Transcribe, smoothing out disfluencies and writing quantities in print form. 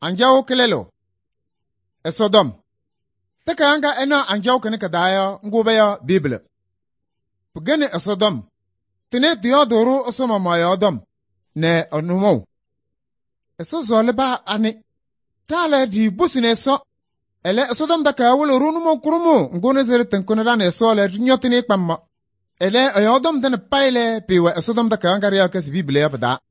anjaw kelelo Sodom taka anga ena anjaw kene kadaya ngube ya Bible pugene Sodom tene diodoro osoma mayodom ne onumo eso zole ba ani tale di busine so ele Sodom daka wolo runumo kurumo ngone zere tenkone dan eso le nyotini pamma ele ayodom den paile piwa Sodom daka anga ya kes Bible ya bada